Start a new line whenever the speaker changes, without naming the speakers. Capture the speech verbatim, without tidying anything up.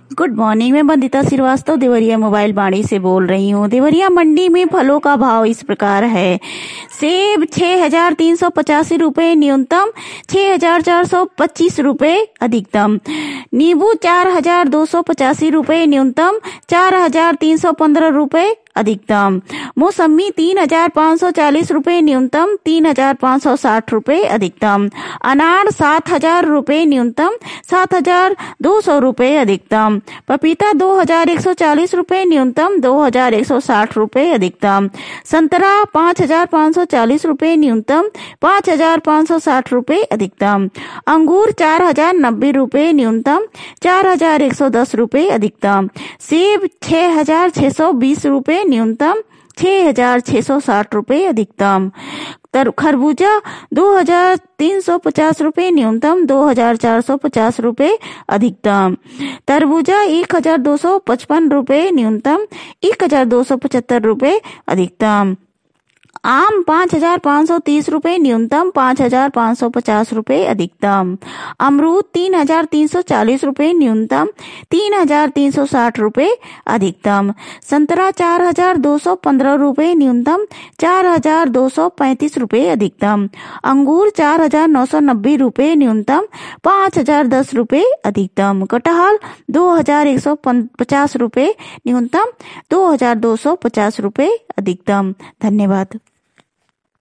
Good morning. मैं Bandita Srivastava Deoria mobile बाड़ी से बोल रही हूँ। देवरिया मंडी में फलों का भाव इस प्रकार है। सेब छह हजार तीन सौ पचासी रूपए न्यूनतम, छह हजार चार सौ पच्चीस रूपए अधिकतम। नींबू चार हजार दो सौ पचासी रूपए न्यूनतम, चार हजार तीन सौ पंद्रह रूपए अधिकतम। मौसमी तीन हजार पाँच सौ चालीस रूपए न्यूनतम, तीन हजार पाँच सौ साठ रूपए अधिकतम। अनार सात हजार रूपए न्यूनतम, सात हजार दो सौ रूपए अधिकतम। पपीता दो हजार एक सौ चालीस रूपए न्यूनतम, दो हजार एक सौ साठ रूपए अधिकतम। संतरा पाँच हजार पाँच सौ चालीस रूपए न्यूनतम, पाँच हजार पाँच सौ साठ रूपए अधिकतम। अंगूर चार हजार नब्बे रूपए न्यूनतम, चार हजार एक सौ दस रूपए अधिकतम। सेब छह हजार छह सौ बीस रूपए न्यूनतम, छह हजार छह सौ साठ रूपए अधिकतम। खरबूजा दो हजार तीन सौ पचास रूपए न्यूनतम, दो हजार चार सौ पचास रूपए अधिकतम। तरबूजा एक हजार दो सौ पचपन रूपए न्यूनतम, एक हजार दो सौ पचहत्तर रूपए अधिकतम। आम पाँच हजार पाँच सौ तीस रूपए न्यूनतम, पाँच हजार पाँच सौ पचास रूपए अधिकतम। अमरूद तीन हजार तीन सौ चालीस रूपए न्यूनतम, तीन हजार तीन सौ साठ रूपए अधिकतम। संतरा चार हजार दो सौ पंद्रह रूपए न्यूनतम, चार हजार दो सौ पैंतीस रूपए अधिकतम। अंगूर चार हजार नौ सौ नब्बे रूपए न्यूनतम, पाँच हजार दस रूपए अधिकतम। कटहल दो हजार एक सौ पचास रूपए न्यूनतम, दो हजार दो सौ पचास रूपए अधिकतम। धन्यवाद।